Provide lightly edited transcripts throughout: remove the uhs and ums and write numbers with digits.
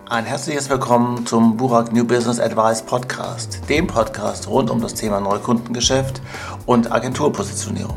Ein herzliches Willkommen zum Burak New Business Advice Podcast, dem Podcast rund um das Thema Neukundengeschäft und Agenturpositionierung.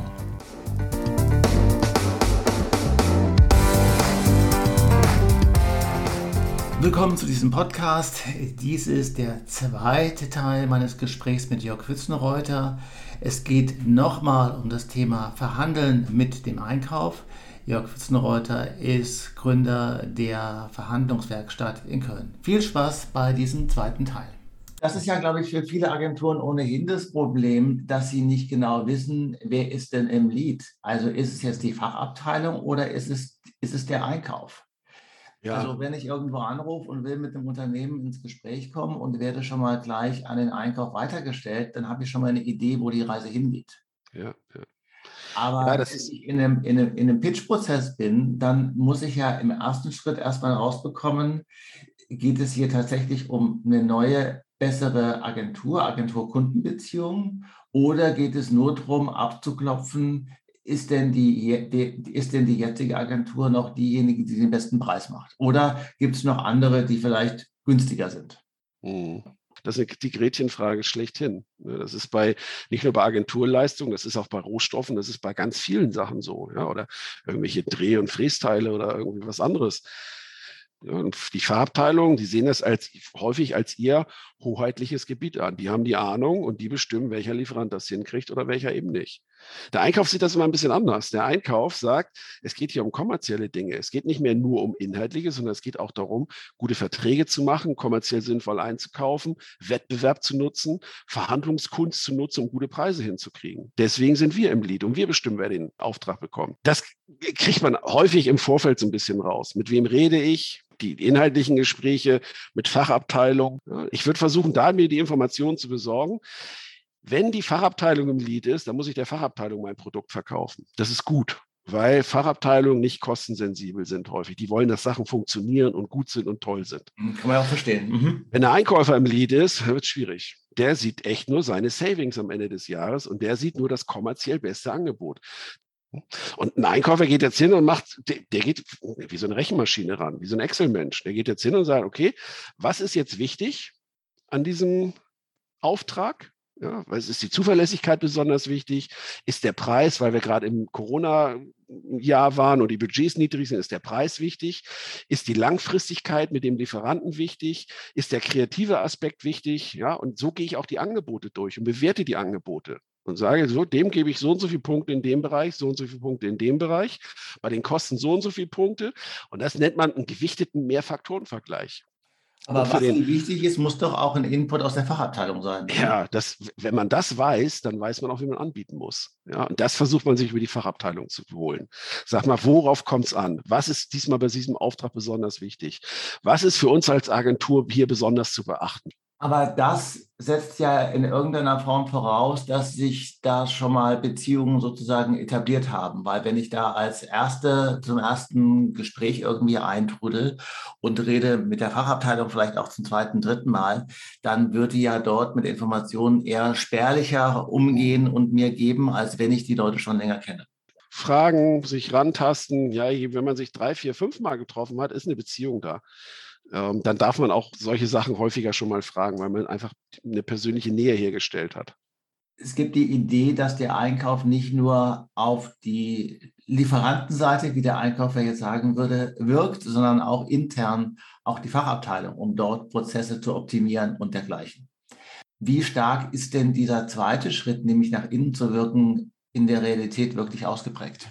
Willkommen zu diesem Podcast. Dies ist der zweite Teil meines Gesprächs mit Jörg Witzenreuter. Es geht nochmal um das Thema Verhandeln mit dem Einkauf. Jörg Witzenreuter ist Gründer der Verhandlungswerkstatt in Köln. Viel Spaß bei diesem zweiten Teil. Das ist ja, glaube ich, für viele Agenturen ohnehin das Problem, dass sie nicht genau wissen, wer ist denn im Lead. Also ist es jetzt die Fachabteilung oder ist es der Einkauf? Ja. Also wenn ich irgendwo anrufe und will mit einem Unternehmen ins Gespräch kommen und werde schon mal gleich an den Einkauf weitergestellt, dann habe ich schon mal eine Idee, wo die Reise hingeht. Ja. Aber wenn ich in einem Pitch-Prozess bin, dann muss ich ja im ersten Schritt erstmal rausbekommen, geht es hier tatsächlich um eine neue, bessere Agentur-Kundenbeziehung oder geht es nur darum, abzuklopfen, ist denn die jetzige Agentur noch diejenige, die den besten Preis macht? Oder gibt es noch andere, die vielleicht günstiger sind? Das ist die Gretchenfrage schlechthin. Das ist nicht nur bei Agenturleistungen, das ist auch bei Rohstoffen, das ist bei ganz vielen Sachen so. Ja, oder irgendwelche Dreh- und Frästeile oder irgendwie was anderes. Ja, und die Fachabteilung, die sehen das häufig als ihr hoheitliches Gebiet an. Die haben die Ahnung und die bestimmen, welcher Lieferant das hinkriegt oder welcher eben nicht. Der Einkauf sieht das immer ein bisschen anders. Der Einkauf sagt, es geht hier um kommerzielle Dinge. Es geht nicht mehr nur um Inhaltliche, sondern es geht auch darum, gute Verträge zu machen, kommerziell sinnvoll einzukaufen, Wettbewerb zu nutzen, Verhandlungskunst zu nutzen, um gute Preise hinzukriegen. Deswegen sind wir im Lead und wir bestimmen, wer den Auftrag bekommt. Das kriegt man häufig im Vorfeld so ein bisschen raus. Mit wem rede ich? Die inhaltlichen Gespräche mit Fachabteilung. Ich würde versuchen, da mir die Informationen zu besorgen. Wenn die Fachabteilung im Lead ist, dann muss ich der Fachabteilung mein Produkt verkaufen. Das ist gut, weil Fachabteilungen nicht kostensensibel sind häufig. Die wollen, dass Sachen funktionieren und gut sind und toll sind. Kann man auch verstehen. Wenn der Einkäufer im Lead ist, wird es schwierig. Der sieht echt nur seine Savings am Ende des Jahres und der sieht nur das kommerziell beste Angebot. Und ein Einkäufer geht jetzt hin und der geht wie so eine Rechenmaschine ran, wie so ein Excel-Mensch. Der geht jetzt hin und sagt, okay, was ist jetzt wichtig an diesem Auftrag? Ja, weil ist die Zuverlässigkeit besonders wichtig? Ist der Preis, weil wir gerade im Corona-Jahr waren und die Budgets niedrig sind, ist der Preis wichtig? Ist die Langfristigkeit mit dem Lieferanten wichtig? Ist der kreative Aspekt wichtig? Ja, und so gehe ich auch die Angebote durch und bewerte die Angebote. Und sage, so, dem gebe ich so und so viele Punkte in dem Bereich, so und so viele Punkte in dem Bereich, bei den Kosten so und so viele Punkte. Und das nennt man einen gewichteten Mehrfaktorenvergleich. Aber was viel wichtig ist, muss doch auch ein Input aus der Fachabteilung sein. Ja, wenn man das weiß, dann weiß man auch, wie man anbieten muss. Ja, und das versucht man sich über die Fachabteilung zu holen. Sag mal, worauf kommt es an? Was ist diesmal bei diesem Auftrag besonders wichtig? Was ist für uns als Agentur hier besonders zu beachten? Aber das setzt ja in irgendeiner Form voraus, dass sich da schon mal Beziehungen sozusagen etabliert haben. Weil wenn ich da zum ersten Gespräch irgendwie eintrudel und rede mit der Fachabteilung vielleicht auch zum zweiten, dritten Mal, dann wird die ja dort mit Informationen eher spärlicher umgehen und mir geben, als wenn ich die Leute schon länger kenne. Fragen, sich rantasten. Ja, wenn man sich 3, 4, 5 Mal getroffen hat, ist eine Beziehung da. Dann darf man auch solche Sachen häufiger schon mal fragen, weil man einfach eine persönliche Nähe hergestellt hat. Es gibt die Idee, dass der Einkauf nicht nur auf die Lieferantenseite, wie der Einkäufer jetzt sagen würde, wirkt, sondern auch intern, auch die Fachabteilung, um dort Prozesse zu optimieren und dergleichen. Wie stark ist denn dieser zweite Schritt, nämlich nach innen zu wirken, in der Realität wirklich ausgeprägt?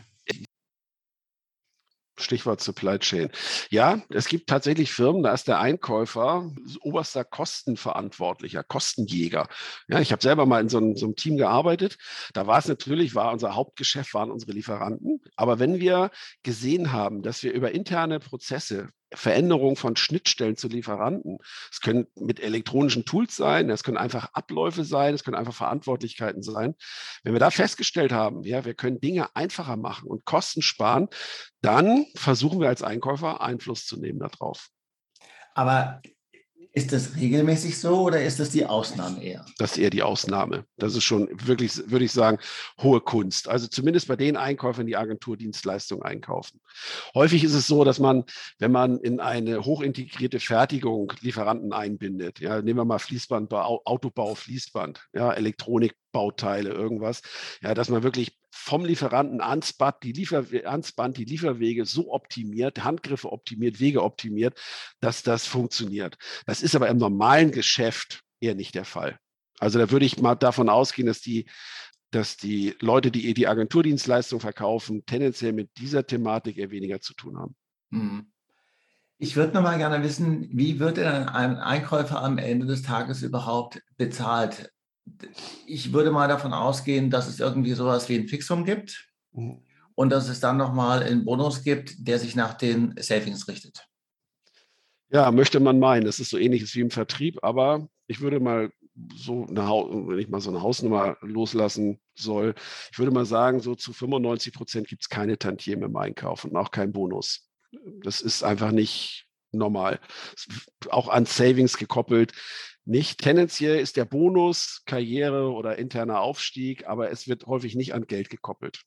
Stichwort Supply Chain. Ja, es gibt tatsächlich Firmen, da ist der Einkäufer oberster Kostenverantwortlicher, Kostenjäger. Ja, ich habe selber mal in so einem Team gearbeitet. Da unser Hauptgeschäft waren unsere Lieferanten. Aber wenn wir gesehen haben, dass wir über interne Prozesse Veränderung von Schnittstellen zu Lieferanten. Es können mit elektronischen Tools sein, es können einfach Abläufe sein, es können einfach Verantwortlichkeiten sein. Wenn wir da festgestellt haben, ja, wir können Dinge einfacher machen und Kosten sparen, dann versuchen wir als Einkäufer Einfluss zu nehmen darauf. Aber Ist das regelmäßig so oder ist das die Ausnahme eher? Das ist eher die Ausnahme. Das ist schon wirklich, würde ich sagen, hohe Kunst. Also zumindest bei den Einkäufern, die Agenturdienstleistungen einkaufen. Häufig ist es so, dass man, wenn man in eine hochintegrierte Fertigung Lieferanten einbindet, ja, nehmen wir mal Fließbandbau, Autobau, Fließband, ja, Elektronikbauteile, irgendwas, ja, dass man wirklich vom Lieferanten ans Band die Lieferwege so optimiert, Handgriffe optimiert, Wege optimiert, dass das funktioniert. Das ist aber im normalen Geschäft eher nicht der Fall. Also da würde ich mal davon ausgehen, dass die Leute, die die Agenturdienstleistung verkaufen, tendenziell mit dieser Thematik eher weniger zu tun haben. Hm. Ich würde noch mal gerne wissen, wie wird denn ein Einkäufer am Ende des Tages überhaupt bezahlt? Ich würde mal davon ausgehen, dass es irgendwie sowas wie ein Fixum gibt und dass es dann nochmal einen Bonus gibt, der sich nach den Savings richtet. Ja, möchte man meinen. Das ist so ähnliches wie im Vertrieb, aber ich würde mal wenn ich mal so eine Hausnummer loslassen soll, ich würde mal sagen, so zu 95% gibt es keine Tantieme im Einkauf und auch keinen Bonus. Das ist einfach nicht normal. Auch an Savings gekoppelt. Nicht tendenziell ist der Bonus Karriere oder interner Aufstieg, aber es wird häufig nicht an Geld gekoppelt.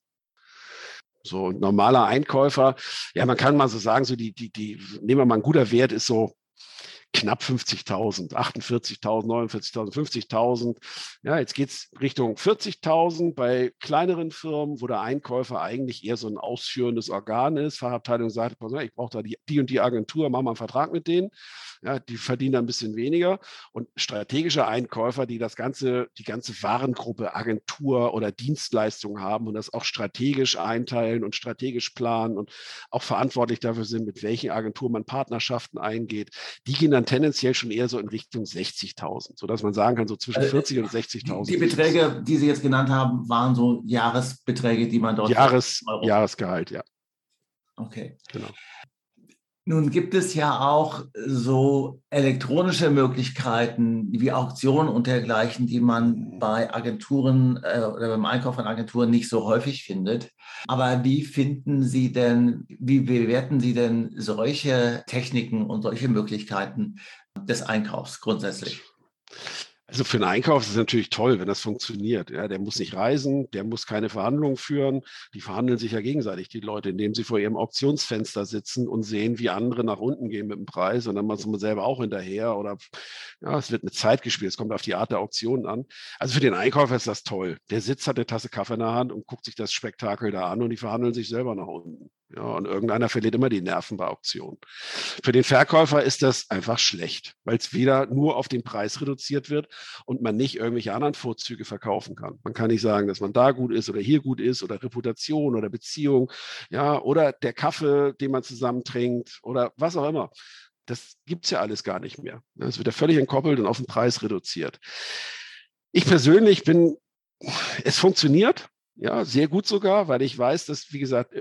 So ein normaler Einkäufer, ja, man kann mal so sagen, so nehmen wir mal, ein guter Wert ist so knapp 50.000, 48.000, 49.000, 50.000. Ja, jetzt geht es Richtung 40.000 bei kleineren Firmen, wo der Einkäufer eigentlich eher so ein ausführendes Organ ist. Fachabteilung sagt, ich brauche da die und die Agentur, machen wir einen Vertrag mit denen. Ja, die verdienen ein bisschen weniger. Und strategische Einkäufer, die die ganze Warengruppe Agentur oder Dienstleistung haben und das auch strategisch einteilen und strategisch planen und auch verantwortlich dafür sind, mit welchen Agenturen man Partnerschaften eingeht, die gehen dann tendenziell schon eher so in Richtung 60.000, sodass man sagen kann, so zwischen 40 und 60.000. Die Beträge, die Sie jetzt genannt haben, waren so Jahresbeträge, die man dort... Jahresgehalt, ja. Okay. Genau. Nun gibt es ja auch so elektronische Möglichkeiten wie Auktionen und dergleichen, die man bei Agenturen oder beim Einkauf von Agenturen nicht so häufig findet. Aber wie bewerten Sie denn solche Techniken und solche Möglichkeiten des Einkaufs grundsätzlich? Also für einen Einkauf ist es natürlich toll, wenn das funktioniert. Ja, der muss nicht reisen, der muss keine Verhandlungen führen. Die verhandeln sich ja gegenseitig, die Leute, indem sie vor ihrem Auktionsfenster sitzen und sehen, wie andere nach unten gehen mit dem Preis. Und dann muss man selber auch hinterher. Oder ja, es wird eine Zeit gespielt. Es kommt auf die Art der Auktion an. Also für den Einkäufer ist das toll. Der sitzt, hat eine Tasse Kaffee in der Hand und guckt sich das Spektakel da an und die verhandeln sich selber nach unten. Ja, und irgendeiner verliert immer die Nerven bei Auktionen. Für den Verkäufer ist das einfach schlecht, weil es wieder nur auf den Preis reduziert wird und man nicht irgendwelche anderen Vorzüge verkaufen kann. Man kann nicht sagen, dass man da gut ist oder hier gut ist oder Reputation oder Beziehung, ja, oder der Kaffee, den man zusammen trinkt oder was auch immer. Das gibt es ja alles gar nicht mehr. Es wird ja völlig entkoppelt und auf den Preis reduziert. Ich persönlich es funktioniert, ja, sehr gut sogar, weil ich weiß, dass, wie gesagt,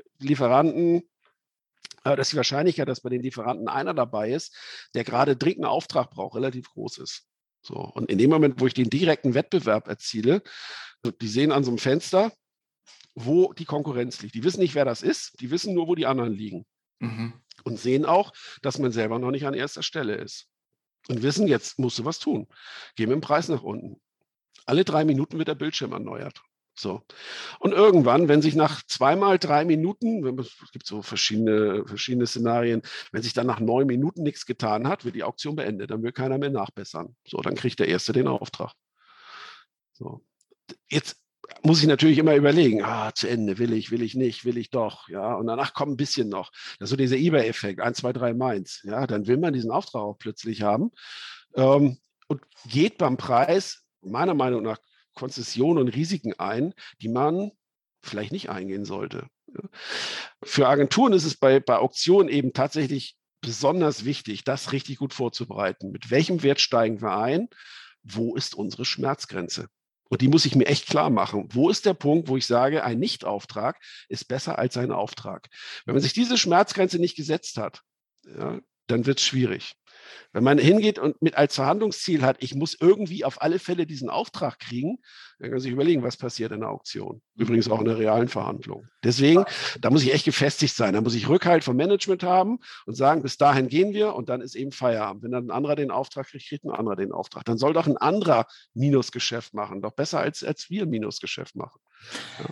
dass die Wahrscheinlichkeit, dass bei den Lieferanten einer dabei ist, der gerade dringend einen Auftrag braucht, relativ groß ist. So, und in dem Moment, wo ich den direkten Wettbewerb erziele, die sehen an so einem Fenster, wo die Konkurrenz liegt. Die wissen nicht, wer das ist, die wissen nur, wo die anderen liegen. Mhm. Und sehen auch, dass man selber noch nicht an erster Stelle ist. Und wissen, jetzt musst du was tun. Geh mit dem Preis nach unten. Alle 3 Minuten wird der Bildschirm erneuert. So. Und irgendwann, wenn sich nach 3 Minuten, es gibt so verschiedene Szenarien, wenn sich dann nach 9 Minuten nichts getan hat, wird die Auktion beendet. Dann will keiner mehr nachbessern. So, dann kriegt der Erste den Auftrag. So. Jetzt muss ich natürlich immer überlegen, zu Ende, will ich nicht, will ich doch, ja, und danach kommt ein bisschen noch. Das ist so dieser eBay-Effekt, 1, 2, 3 meins, ja, dann will man diesen Auftrag auch plötzlich haben und geht beim Preis meiner Meinung nach Konzessionen und Risiken ein, die man vielleicht nicht eingehen sollte. Für Agenturen ist es bei Auktionen eben tatsächlich besonders wichtig, das richtig gut vorzubereiten. Mit welchem Wert steigen wir ein? Wo ist unsere Schmerzgrenze? Und die muss ich mir echt klar machen. Wo ist der Punkt, wo ich sage, ein Nichtauftrag ist besser als ein Auftrag? Wenn man sich diese Schmerzgrenze nicht gesetzt hat, ja, dann wird es schwierig. Wenn man hingeht und mit als Verhandlungsziel hat, ich muss irgendwie auf alle Fälle diesen Auftrag kriegen, dann kann man sich überlegen, was passiert in der Auktion. Übrigens auch in der realen Verhandlung. Deswegen, da muss ich echt gefestigt sein. Da muss ich Rückhalt vom Management haben und sagen, bis dahin gehen wir und dann ist eben Feierabend. Wenn dann ein anderer den Auftrag kriegt, kriegt ein anderer den Auftrag. Dann soll doch ein anderer Minusgeschäft machen. Doch besser, als wir Minusgeschäft machen. Ja.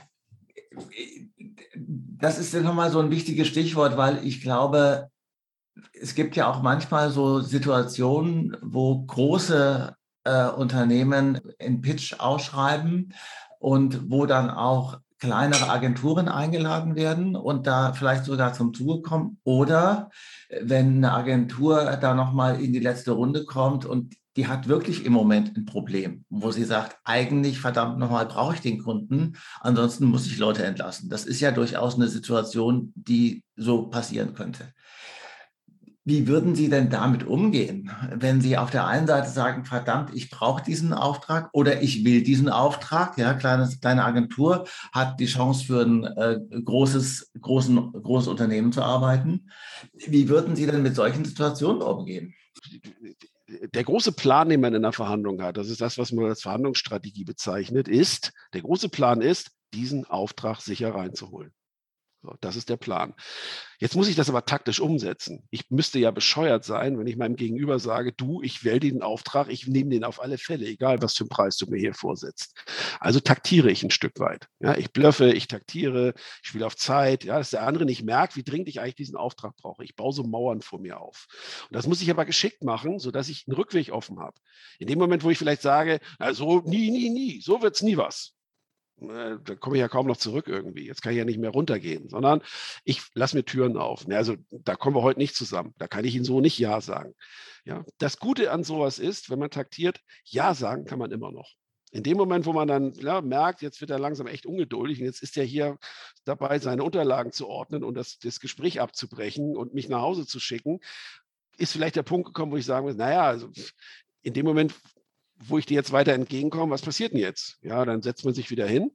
Das ist ja nochmal so ein wichtiges Stichwort, weil ich glaube, es gibt ja auch manchmal so Situationen, wo große Unternehmen einen Pitch ausschreiben und wo dann auch kleinere Agenturen eingeladen werden und da vielleicht sogar zum Zuge kommen. Oder wenn eine Agentur da nochmal in die letzte Runde kommt und die hat wirklich im Moment ein Problem, wo sie sagt, eigentlich verdammt nochmal brauche ich den Kunden, ansonsten muss ich Leute entlassen. Das ist ja durchaus eine Situation, die so passieren könnte. Wie würden Sie denn damit umgehen, wenn Sie auf der einen Seite sagen, verdammt, ich brauche diesen Auftrag oder ich will diesen Auftrag? Ja, kleine Agentur hat die Chance für ein großes Unternehmen zu arbeiten. Wie würden Sie denn mit solchen Situationen umgehen? Der große Plan, den man in einer Verhandlung hat, das ist das, was man als Verhandlungsstrategie bezeichnet, der große Plan ist, diesen Auftrag sicher reinzuholen. So, das ist der Plan. Jetzt muss ich das aber taktisch umsetzen. Ich müsste ja bescheuert sein, wenn ich meinem Gegenüber sage, du, ich wähle den Auftrag, ich nehme den auf alle Fälle, egal was für einen Preis du mir hier vorsetzt. Also taktiere ich ein Stück weit. Ja, ich bluffe, ich taktiere, ich spiele auf Zeit, ja, dass der andere nicht merkt, wie dringend ich eigentlich diesen Auftrag brauche. Ich baue so Mauern vor mir auf. Und das muss ich aber geschickt machen, sodass ich einen Rückweg offen habe. In dem Moment, wo ich vielleicht sage, so nie, so wird es nie was. Da komme ich ja kaum noch zurück irgendwie. Jetzt kann ich ja nicht mehr runtergehen, sondern ich lasse mir Türen auf. Also da kommen wir heute nicht zusammen. Da kann ich Ihnen so nicht Ja sagen. Ja, das Gute an sowas ist, wenn man taktiert, Ja sagen kann man immer noch. In dem Moment, wo man dann merkt, jetzt wird er langsam echt ungeduldig und jetzt ist er hier dabei, seine Unterlagen zu ordnen und das Gespräch abzubrechen und mich nach Hause zu schicken, ist vielleicht der Punkt gekommen, wo ich sagen muss, naja, also in dem Moment, wo ich dir jetzt weiter entgegenkomme, was passiert denn jetzt? Ja, dann setzt man sich wieder hin.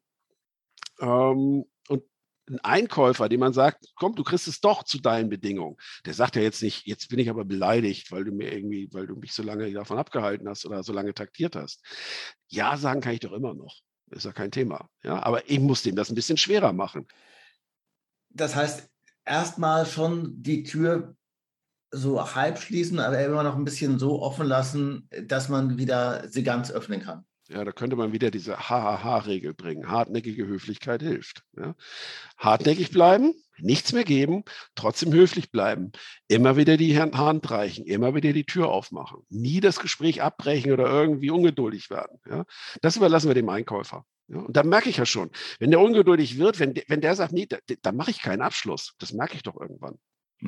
Und ein Einkäufer, dem man sagt, komm, du kriegst es doch zu deinen Bedingungen, der sagt ja jetzt nicht, jetzt bin ich aber beleidigt, weil du mich so lange davon abgehalten hast oder so lange taktiert hast. Ja sagen kann ich doch immer noch. Ist ja kein Thema. Ja, aber ich muss dem das ein bisschen schwerer machen. Das heißt, erstmal schon die Tür so halb schließen, aber immer noch ein bisschen so offen lassen, dass man wieder sie ganz öffnen kann. Ja, da könnte man wieder diese HHH-Regel bringen. Hartnäckige Höflichkeit hilft. Ja. Hartnäckig bleiben, nichts mehr geben, trotzdem höflich bleiben. Immer wieder die Hand reichen, immer wieder die Tür aufmachen. Nie das Gespräch abbrechen oder irgendwie ungeduldig werden. Ja. Das überlassen wir dem Einkäufer. Ja, und da merke ich ja schon, wenn der ungeduldig wird, wenn der sagt, nee, da mache ich keinen Abschluss. Das merke ich doch irgendwann.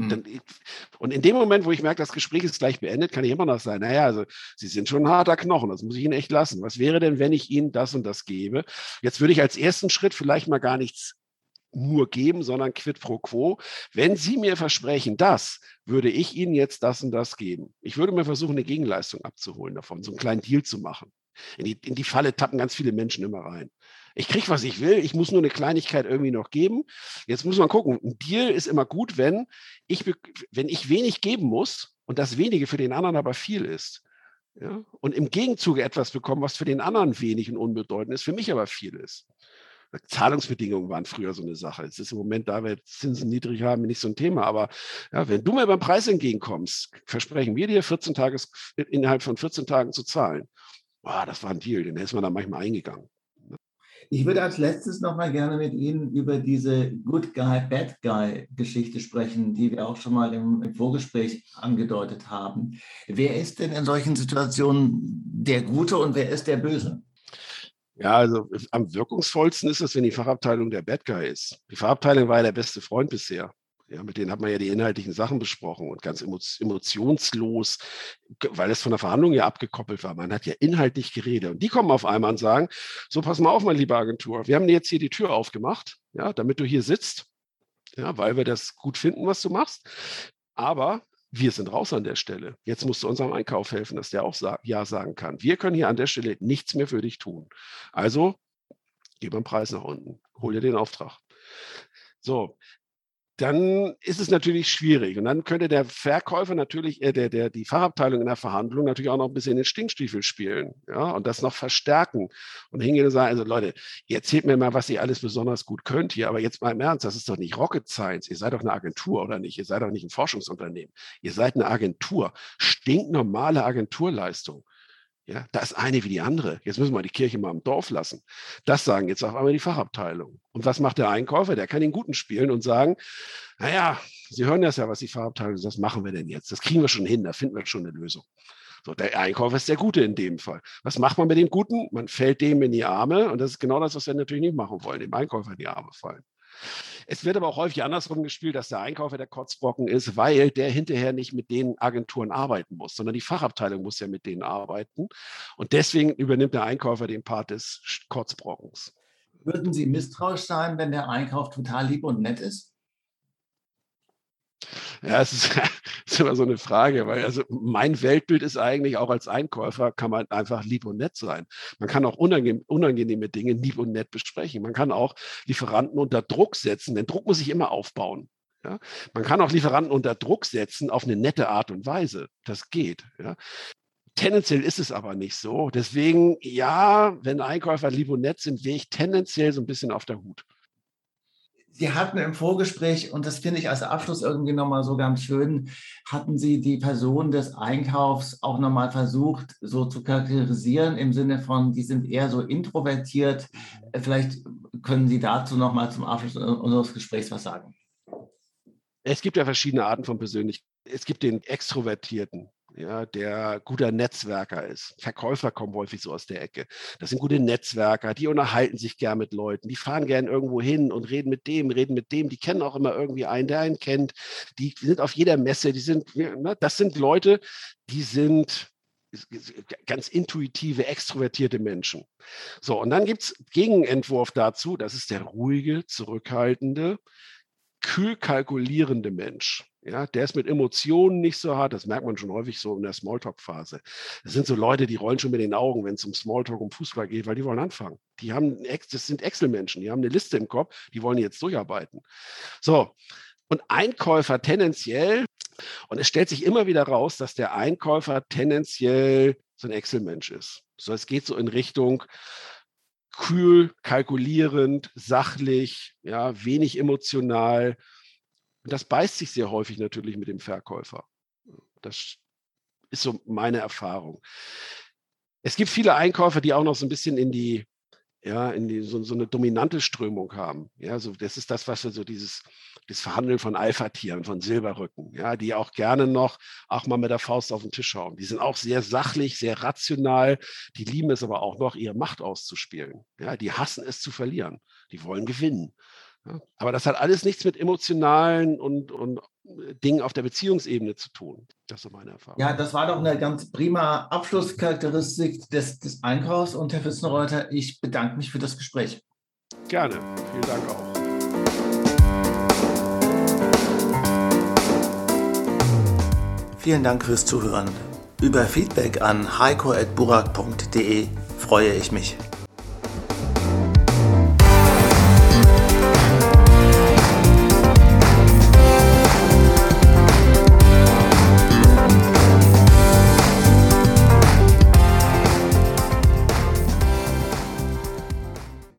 Und in dem Moment, wo ich merke, das Gespräch ist gleich beendet, kann ich immer noch sagen, naja, also Sie sind schon ein harter Knochen, das muss ich Ihnen echt lassen. Was wäre denn, wenn ich Ihnen das und das gebe? Jetzt würde ich als ersten Schritt vielleicht mal gar nichts nur geben, sondern quid pro quo. Wenn Sie mir versprechen, das, würde ich Ihnen jetzt das und das geben. Ich würde mir versuchen, eine Gegenleistung abzuholen davon, so einen kleinen Deal zu machen. In die Falle tappen ganz viele Menschen immer rein. Ich kriege, was ich will, ich muss nur eine Kleinigkeit irgendwie noch geben. Jetzt muss man gucken, ein Deal ist immer gut, wenn ich wenig geben muss und das wenige für den anderen aber viel ist. Ja? Und im Gegenzug etwas bekommen, was für den anderen wenig und unbedeutend ist, für mich aber viel ist. Zahlungsbedingungen waren früher so eine Sache. Es ist im Moment, da wir Zinsen niedrig haben, nicht so ein Thema. Aber ja, wenn du mir beim Preis entgegenkommst, versprechen wir dir, innerhalb von 14 Tagen zu zahlen. Boah, das war ein Deal, den ist man dann manchmal eingegangen. Ich würde als letztes noch mal gerne mit Ihnen über diese Good Guy, Bad Guy Geschichte sprechen, die wir auch schon mal im Vorgespräch angedeutet haben. Wer ist denn in solchen Situationen der Gute und wer ist der Böse? Ja, also am wirkungsvollsten ist es, wenn die Fachabteilung der Bad Guy ist. Die Fachabteilung war ja der beste Freund bisher. Ja, mit denen hat man ja die inhaltlichen Sachen besprochen und ganz emotionslos, weil es von der Verhandlung ja abgekoppelt war. Man hat ja inhaltlich geredet. Und die kommen auf einmal und sagen, so, pass mal auf, meine liebe Agentur, wir haben dir jetzt hier die Tür aufgemacht, ja, damit du hier sitzt, ja, weil wir das gut finden, was du machst. Aber wir sind raus an der Stelle. Jetzt musst du unserem Einkauf helfen, dass der auch Ja sagen kann. Wir können hier an der Stelle nichts mehr für dich tun. Also, gib den Preis nach unten, hol dir den Auftrag. So, dann ist es natürlich schwierig. Und dann könnte der Verkäufer natürlich, die Fachabteilung in der Verhandlung natürlich auch noch ein bisschen in den Stinkstiefel spielen, ja, und das noch verstärken und hingehen und sagen, also Leute, ihr erzählt mir mal, was ihr alles besonders gut könnt hier, aber jetzt mal im Ernst, das ist doch nicht Rocket Science. Ihr seid doch eine Agentur, oder nicht? Ihr seid doch nicht ein Forschungsunternehmen. Ihr seid eine Agentur. Stinknormale Agenturleistung. Ja, da ist eine wie die andere. Jetzt müssen wir die Kirche mal im Dorf lassen. Das sagen jetzt auf einmal die Fachabteilung. Und was macht der Einkäufer? Der kann den Guten spielen und sagen, naja, Sie hören das ja, was die Fachabteilung sagt, was machen wir denn jetzt? Das kriegen wir schon hin, da finden wir schon eine Lösung. So, der Einkäufer ist der Gute in dem Fall. Was macht man mit dem Guten? Man fällt dem in die Arme und das ist genau das, was wir natürlich nicht machen wollen, dem Einkäufer in die Arme fallen. Es wird aber auch häufig andersrum gespielt, dass der Einkäufer der Kotzbrocken ist, weil der hinterher nicht mit den Agenturen arbeiten muss, sondern die Fachabteilung muss ja mit denen arbeiten. Und deswegen übernimmt der Einkäufer den Part des Kotzbrockens. Würden Sie misstrauisch sein, wenn der Einkauf total lieb und nett ist? Ja, es ist immer so eine Frage, weil also mein Weltbild ist eigentlich, auch als Einkäufer kann man einfach lieb und nett sein. Man kann auch unangenehme Dinge lieb und nett besprechen. Man kann auch Lieferanten unter Druck setzen, denn Druck muss sich immer aufbauen. Ja? Man kann auch Lieferanten unter Druck setzen auf eine nette Art und Weise. Das geht. Ja? Tendenziell ist es aber nicht so. Deswegen, ja, wenn Einkäufer lieb und nett sind, wäre ich tendenziell so ein bisschen auf der Hut. Sie hatten im Vorgespräch, und das finde ich als Abschluss irgendwie nochmal so ganz schön, hatten Sie die Person des Einkaufs auch nochmal versucht, so zu charakterisieren, im Sinne von, die sind eher so introvertiert. Vielleicht können Sie dazu nochmal zum Abschluss unseres Gesprächs was sagen. Es gibt ja verschiedene Arten von Persönlichkeit. Es gibt den Extrovertierten, ja, der guter Netzwerker ist. Verkäufer kommen häufig so aus der Ecke. Das sind gute Netzwerker, die unterhalten sich gern mit Leuten, die fahren gern irgendwo hin und reden mit dem, die kennen auch immer irgendwie einen, der einen kennt, die sind auf jeder Messe, das sind Leute, die sind ganz intuitive, extrovertierte Menschen. So, und dann gibt es Gegenentwurf dazu, das ist der ruhige, zurückhaltende, kühl kalkulierende Mensch. Ja, der ist mit Emotionen nicht so hart, das merkt man schon häufig so in der Smalltalk-Phase. Das sind so Leute, die rollen schon mit den Augen, wenn es um Smalltalk, um Fußball geht, weil die wollen anfangen. Das sind Excel-Menschen, die haben eine Liste im Kopf, die wollen jetzt durcharbeiten. So, und Einkäufer tendenziell, und es stellt sich immer wieder raus, dass der Einkäufer tendenziell so ein Excel-Mensch ist. So, es geht so in Richtung kühl, kalkulierend, sachlich, ja, wenig emotional. Und das beißt sich sehr häufig natürlich mit dem Verkäufer. Das ist so meine Erfahrung. Es gibt viele Einkäufer, die auch noch so ein bisschen so eine dominante Strömung haben. Ja, so, das ist das, was wir so das Verhandeln von Alpha-Tieren, von Silberrücken, ja, die auch gerne noch auch mal mit der Faust auf den Tisch hauen. Die sind auch sehr sachlich, sehr rational. Die lieben es aber auch noch, ihre Macht auszuspielen. Ja, die hassen es zu verlieren. Die wollen gewinnen. Ja, aber das hat alles nichts mit emotionalen und Dingen auf der Beziehungsebene zu tun. Das ist so meine Erfahrung. Ja, das war doch eine ganz prima Abschlusscharakteristik des Einkaufs. Und Herr Wützner-Reuter, ich bedanke mich für das Gespräch. Gerne. Vielen Dank auch. Vielen Dank fürs Zuhören. Über Feedback an heiko@burak.de freue ich mich.